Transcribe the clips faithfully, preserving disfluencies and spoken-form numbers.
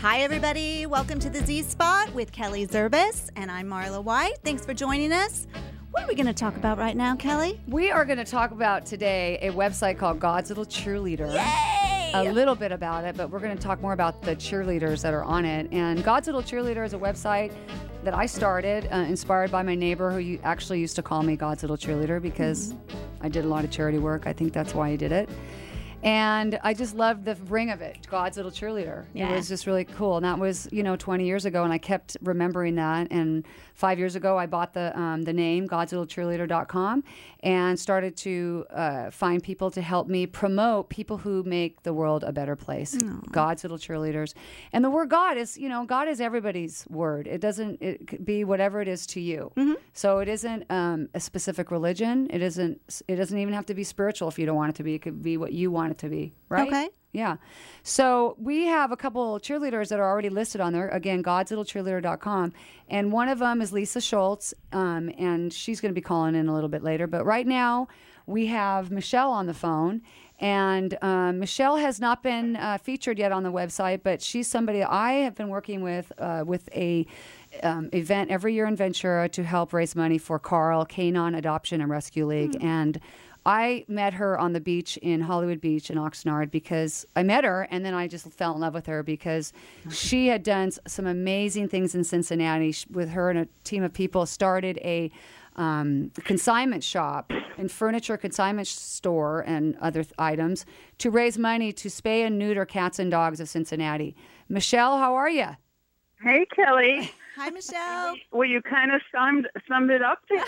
Hi, everybody. Welcome to the Z Spot with Kelly Zerbis, and I'm Marla White. Thanks for joining us. What are we going to talk about right now, Kelly? We are going to talk about today a website called God's Little Cheerleader. Yay! A little bit about it, but we're going to talk more about the cheerleaders that are on it. And God's Little Cheerleader is a website that I started, uh, inspired by my neighbor who you actually used to call me God's Little Cheerleader because mm-hmm. I did a lot of charity work. I think that's why he did it. And I just loved the ring of it, God's Little Cheerleader. Yeah. It was just really cool. And that was, you know, twenty years ago, and I kept remembering that. And five years ago, I bought the um, the name, gods little cheerleader dot com, and started to uh, find people to help me promote people who make the world a better place. Aww. God's Little Cheerleaders. And the word God is, you know, God is everybody's word. It doesn't, it could be whatever it is to you. Mm-hmm. So it isn't um, a specific religion. It isn't, it doesn't even have to be spiritual if you don't want it to be. It could be what you want it to be, right? Okay. Yeah. So we have a couple cheerleaders that are already listed on there. Again, gods little cheerleader dot com. And one of them is Lisa Schultz, um, and she's going to be calling in a little bit later. But right now, we have Michelle on the phone. And um, Michelle has not been uh, featured yet on the website, but she's somebody I have been working with uh, with a um, event every year in Ventura to help raise money for Carl, Canine Adoption and Rescue League. Mm. And I met her on the beach in Hollywood Beach in Oxnard because I met her and then I just fell in love with her because she had done some amazing things in Cincinnati. With her and a team of people, started a um, consignment shop and furniture consignment store and other th- items to raise money to spay and neuter cats and dogs of Cincinnati. Michelle, how are you? Hey, Kelly. Hi, Michelle. Well, you kind of summed, summed it up there.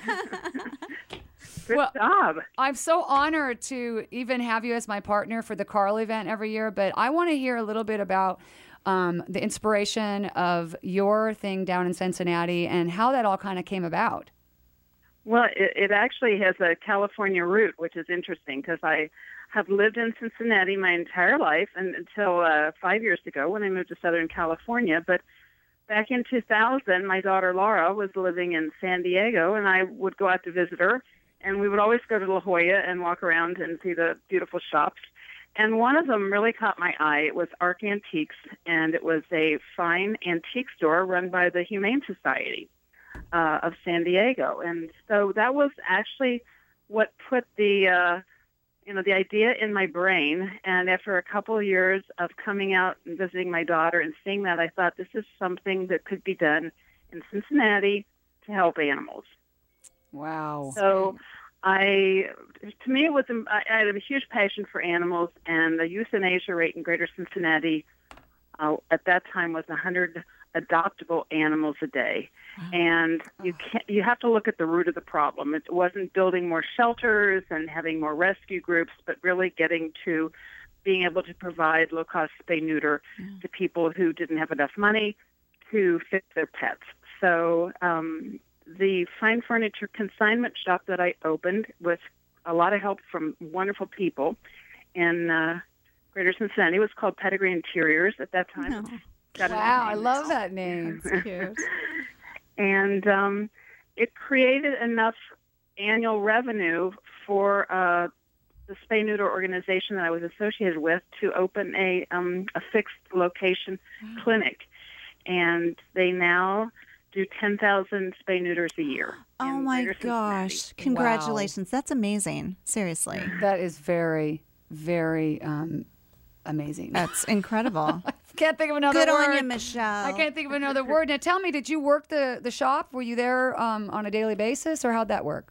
Good well, job. I'm so honored to even have you as my partner for the Carl event every year, but I want to hear a little bit about um, the inspiration of your thing down in Cincinnati and how that all kind of came about. Well, it, it actually has a California root, which is interesting because I have lived in Cincinnati my entire life and until uh, five years ago when I moved to Southern California. But back in two thousand, my daughter Laura was living in San Diego, and I would go out to visit her. And we would always go to La Jolla and walk around and see the beautiful shops. And one of them really caught my eye. It was Arc Antiques, and it was a fine antique store run by the Humane Society uh, of San Diego. And so that was actually what put the, uh, you know, the idea in my brain. And after a couple of years of coming out and visiting my daughter and seeing that, I thought this is something that could be done in Cincinnati to help animals. Wow. So I, to me, it was, I had a huge passion for animals, and the euthanasia rate in Greater Cincinnati uh, at that time was one hundred adoptable animals a day. Wow. And you can't, you have to look at the root of the problem. It wasn't building more shelters and having more rescue groups, but really getting to being able to provide low-cost spay-neuter mm. to people who didn't have enough money to fix their pets. So, um, the fine furniture consignment shop that I opened with a lot of help from wonderful people in uh, Greater Cincinnati was called Pedigree Interiors at that time. Oh. Wow, I love that name. That's cute. And um, it created enough annual revenue for uh, the spay neuter organization that I was associated with to open a um, a fixed location wow. clinic, and they now do ten thousand spay neuters a year. Oh my gosh. Congratulations. Wow. That's amazing. Seriously. That is very, very um, amazing. That's incredible. I can't think of another Good word. Good on you, Michelle. I can't think of another word. Now tell me, did you work the, the shop? Were you there um, on a daily basis, or how'd that work?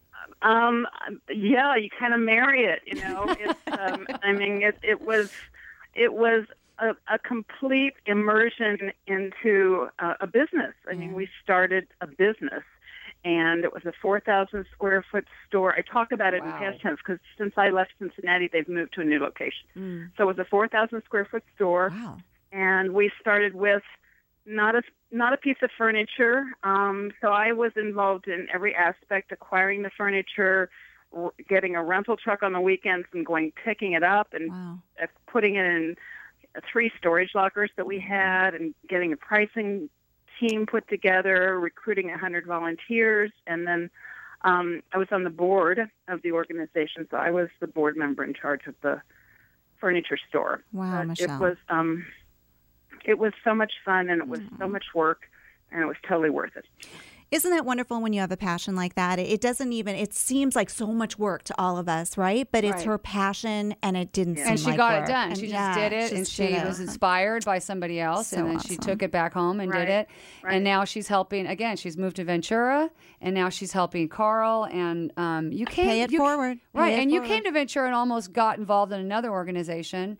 Um, yeah, you kind of marry it, you know. It's, um, I mean, it, it was, it was, A, a complete immersion into uh, a business. I mean, yeah. we started a business, and it was a four thousand square foot store. I talk about it wow. in past tense because since I left Cincinnati, they've moved to a new location. Mm. So it was a four thousand square foot store, wow. and we started with not a not a piece of furniture. Um, so I was involved in every aspect, acquiring the furniture, getting a rental truck on the weekends, and going picking it up and wow. uh, putting it in three storage lockers that we had, and getting a pricing team put together, recruiting one hundred volunteers, and then um, I was on the board of the organization, so I was the board member in charge of the furniture store. Wow, but Michelle. It was um, it was so much fun, and it was so much work, and it was totally worth it. Isn't that wonderful when you have a passion like that? It doesn't even, it seems like so much work to all of us, right? But it's Right. her passion, and it didn't Yeah. seem And she like got work. it done. And she just yeah, did it, she and just she did it. was inspired by somebody else, So and then she awesome. took it back home and Right. did it. Right. And now she's helping. Again, she's moved to Ventura, and now she's helping Carl. And um, you came, Pay it you, forward. Pay right? it And you forward. came to Ventura and almost got involved in another organization.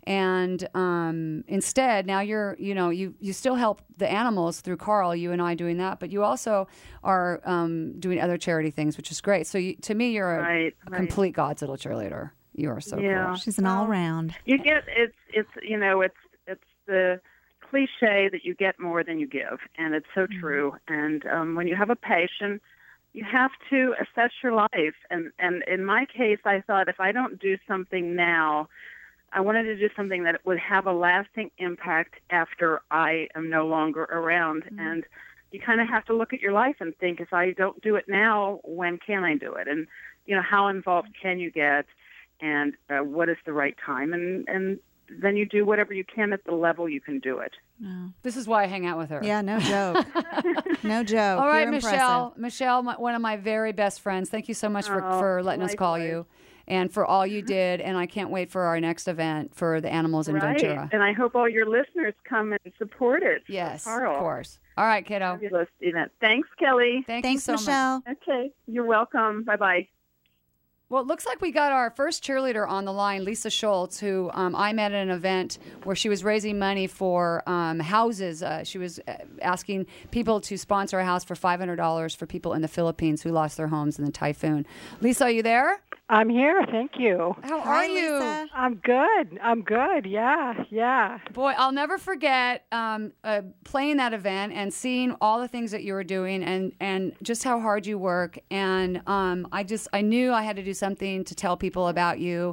And um, instead, now you're, you know, you you still help the animals through Carl, you and I doing that, but you also are um, doing other charity things, which is great. So you, to me, you're a, Right, a right. complete God's little cheerleader. You are so Yeah. cool. She's an all round. You get it's it's you know it's it's the cliche that you get more than you give, and it's so true. And um, when you have a passion, you have to assess your life. And and in my case, I thought if I don't do something now, I wanted to do something that would have a lasting impact after I am no longer around. And you kind of have to look at your life and think, if I don't do it now, when can I do it? And you know, how involved can you get? And uh, what is the right time? And and then you do whatever you can at the level you can do it. No. This is why I hang out with her. Yeah, no joke. no joke. All right, You're Michelle. impressive. Michelle, my, one of my very best friends. Thank you so much for, Oh, for letting us call likewise. you and for all you did. And I can't wait for our next event for the animals in Right. Ventura. And I hope all your listeners come and support it. Yes, Carl. of course. All right, kiddo. Fabulous event. Thanks, Kelly. Thank Thanks, you so much. Michelle. Okay. You're welcome. Bye-bye. Well, it looks like we got our first cheerleader on the line, Lisa Schultz, who um, I met at an event where she was raising money for um, houses. Uh, she was uh, asking people to sponsor a house for five hundred dollars for people in the Philippines who lost their homes in the typhoon. Lisa, are you there? I'm here. Thank you. How Hi, are you? Lisa. I'm good. I'm good. Yeah. Yeah. Boy, I'll never forget um, uh, playing that event and seeing all the things that you were doing and, and just how hard you work. And um, I just, I knew I had to do something to tell people about you.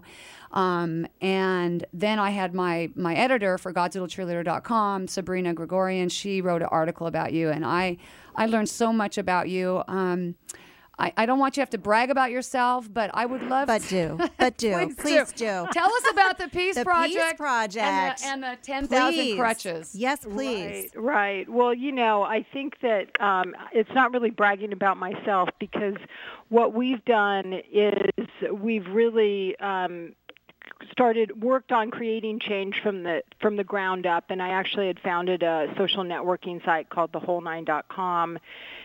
Um, and then I had my, my editor for gods little cheerleader dot com, Sabrina Gregorian. She wrote an article about you, and I, I learned so much about you. Um, I, I don't want you to have to brag about yourself, but I would love But to. do. But do. Please, Please do. do. Tell us about the Peace The Project. Peace Project. And the, and the ten thousand Please. crutches. Yes, please. Right, right. Well, you know, I think that um, it's not really bragging about myself, because what we've done is we've really um, started worked on creating change from the from the ground up. And I actually had founded a social networking site called the whole nine dot com.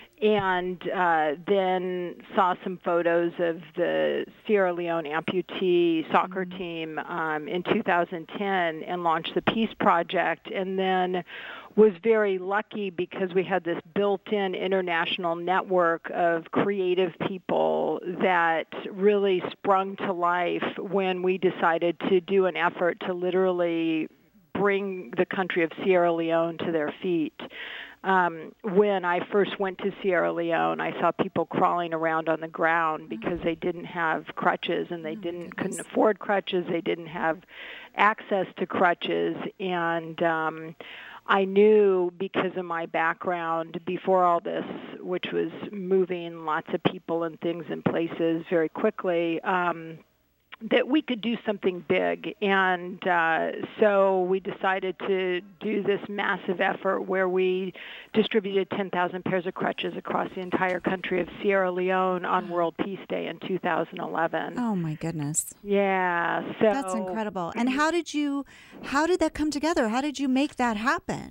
And uh, then saw some photos of the Sierra Leone amputee soccer team um, in two thousand ten and launched the Peace Project, and then was very lucky because we had this built-in international network of creative people that really sprung to life when we decided to do an effort to literally bring the country of Sierra Leone to their feet. Um, when I first went to Sierra Leone, I saw people crawling around on the ground because they didn't have crutches, and they didn't couldn't afford crutches. They didn't have access to crutches, and um, I knew, because of my background before all this, which was moving lots of people and things in places very quickly, um, that we could do something big. And uh, so we decided to do this massive effort where we distributed ten thousand pairs of crutches across the entire country of Sierra Leone on World Peace Day in two thousand eleven. Oh my goodness. Yeah. So That's incredible. And how did you how did that come together? How did you make that happen?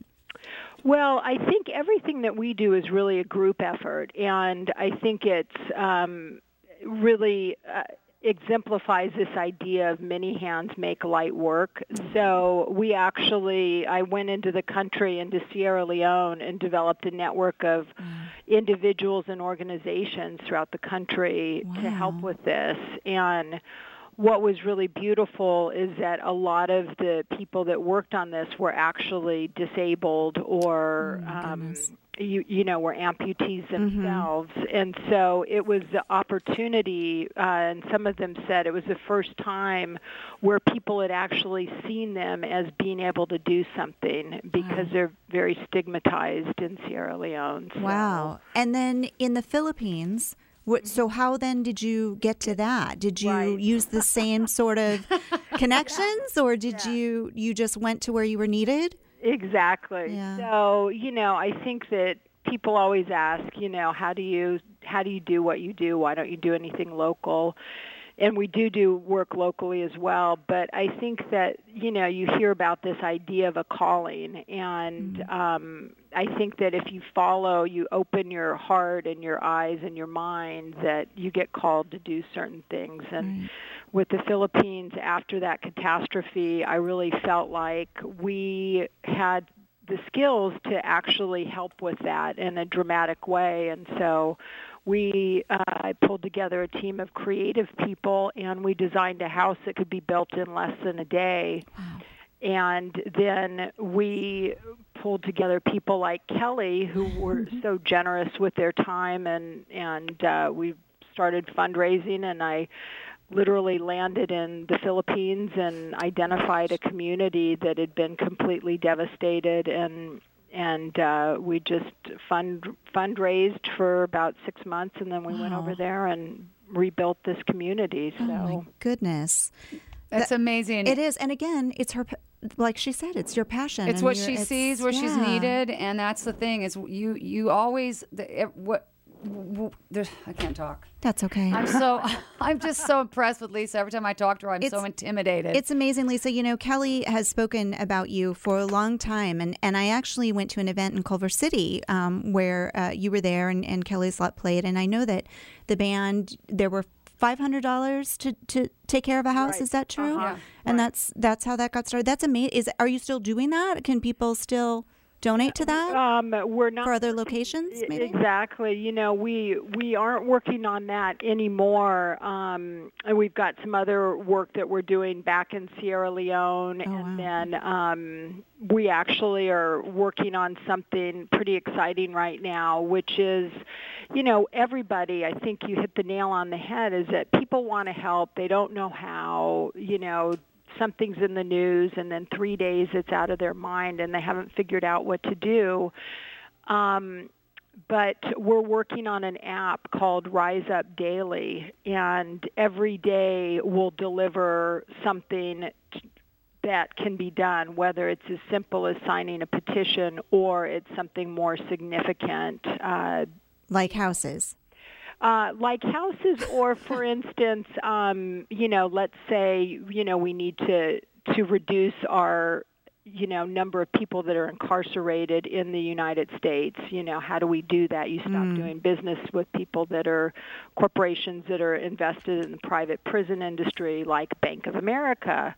Well, I think everything that we do is really a group effort, and I think it's um, really uh, exemplifies this idea of many hands make light work. So we actually, I went into the country, into Sierra Leone, and developed a network of individuals and organizations throughout the country to help Wow. with this. And what was really beautiful is that a lot of the people that worked on this were actually disabled or, Oh, my um, goodness. you, you know, were amputees themselves. And so it was the opportunity, uh, and some of them said it was the first time where people had actually seen them as being able to do something, because Wow. they're very stigmatized in Sierra Leone. So- Wow. And then in the Philippines, what, so how then did you get to that? Did you Right. use the same sort of connections, or did you you just went to where you were needed? Exactly. Yeah. So, you know, I think that people always ask, you know, how do you how do you do what you do? Why don't you do anything local? And we do do work locally as well, but I think that, you know, you hear about this idea of a calling, and Mm-hmm. um, I think that if you follow, you open your heart and your eyes and your mind, that you get called to do certain things. And Right. with the Philippines, after that catastrophe, I really felt like we had the skills to actually help with that in a dramatic way. And so we uh, I pulled together a team of creative people, and we designed a house that could be built in less than a day. Wow. And then we pulled together people like Kelly, who were so generous with their time, and and uh, we started fundraising, and I literally landed in the Philippines and identified a community that had been completely devastated, and and uh, we just fund fundraised for about six months, and then we went Wow. over there and rebuilt this community. So. Oh my goodness. That's amazing. It is. And again, it's her, like she said, it's your passion. It's and what your- she it's- sees, where she's yeah. needed, and that's the thing. Is you you always the, it, what. w- w- There's, I can't talk. That's okay. I'm so I'm just so impressed with Lisa. Every time I talk to her, I'm so It's- intimidated. It's amazing, Lisa. You know, Kelly has spoken about you for a long time, and, and I actually went to an event in Culver City um, where uh, you were there, and, and Kelly's Lot played, and I know that the band, there were five hundred dollars to, to take care of a house. Right. Is that true? Uh-huh. And that's that's how that got started. That's amazing. Is Are you still doing that? Can people still donate to that Um, we're not for other locations, maybe? Exactly. You know, we we aren't working on that anymore. Um, and we've got some other work that we're doing back in Sierra Leone, Oh, and wow. then um, we actually are working on something pretty exciting right now, which is, you know, everybody. I think you hit the nail on the head. Is that people want to help, they don't know how. You know. Something's in the news, and then three days it's out of their mind, and they haven't figured out what to do. Um, but we're working on an app called Rise Up Daily, and every day we'll deliver something t- that can be done, whether it's as simple as signing a petition or it's something more significant. Uh, Like houses. Uh, like houses, or for instance, um, you know, let's say, you know, we need to to reduce our, you know, number of people that are incarcerated in the United States. You know, how do we do that? You stop Mm. doing business with people that are corporations that are invested in the private prison industry, like Bank of America.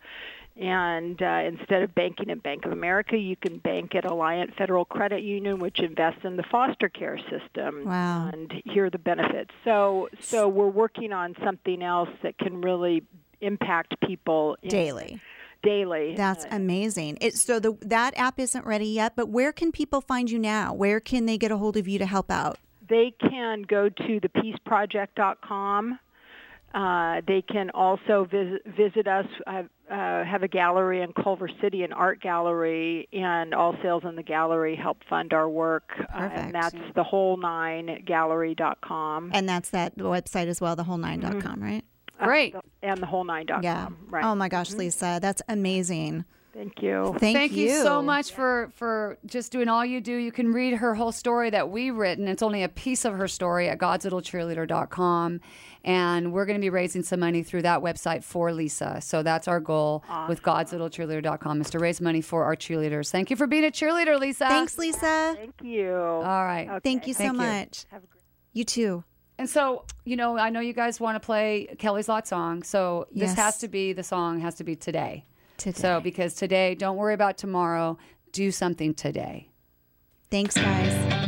And uh, instead of banking at Bank of America, you can bank at Alliant Federal Credit Union, which invests in the foster care system. Wow. And here are the benefits. So, so we're working on something else that can really impact people in- Daily. Daily. That's Uh, amazing. It, so the that app isn't ready yet, but where can people find you now? Where can they get a hold of you to help out? They can go to the peace project dot com. Uh, they can also visit, visit us. I uh, have a gallery in Culver City, an art gallery, and all sales in the gallery help fund our work. Uh, Perfect. and that's the whole nine gallery dot com. And that's that website as well, the whole nine dot com, right? Great. Uh, and the whole nine dot com. Yeah. Right. Oh my gosh, Lisa, that's amazing. Thank you. Thank, Thank you. so much for, for just doing all you do. You can read her whole story that we've written. It's only a piece of her story at gods little cheerleader dot com. And we're going to be raising some money through that website for Lisa. So that's our goal with gods little cheerleader dot com, is to raise money for our cheerleaders. Thank you for being a cheerleader, Lisa. Thanks, Lisa. Thank you. All right. Okay. Thank you so Thank you. much. Have a great You too. And so, you know, I know you guys want to play Kelly's Lot song. So this Yes. has to be, the song has to be today. Today. So because today, don't worry about tomorrow. Do something today. Thanks, guys.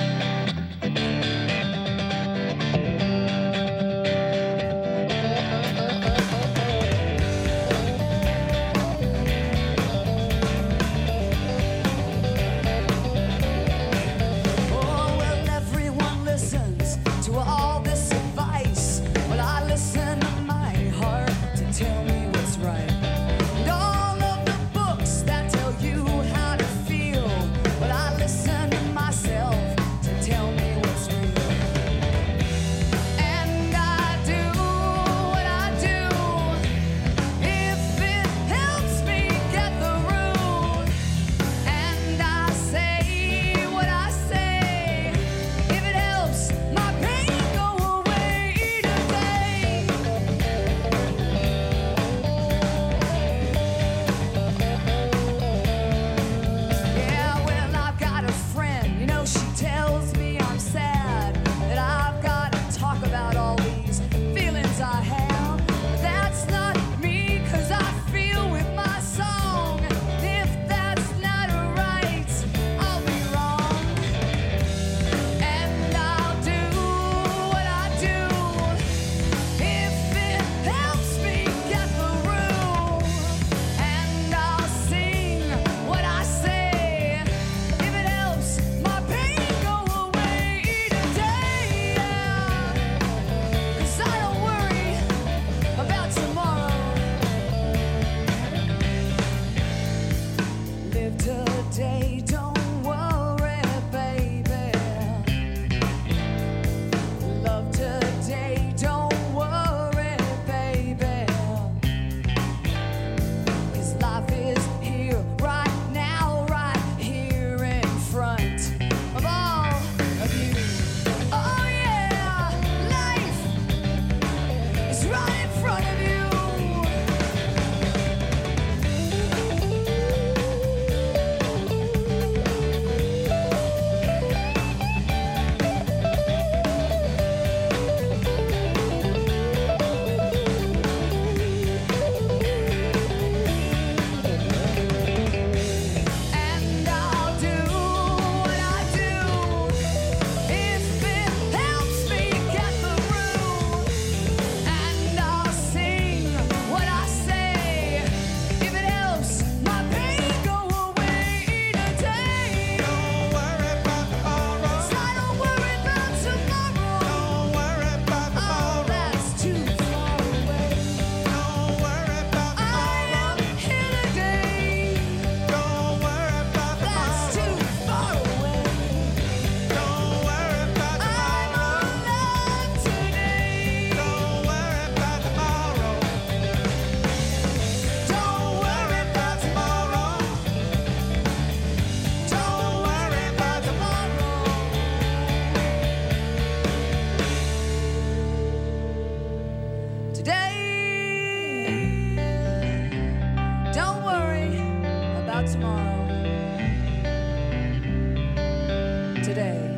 Oh, well, everyone listens to all this advice. Well, I listen to my heart to tell me what's right. And all of the books that tell you how to feel. Well, I listen to myself today.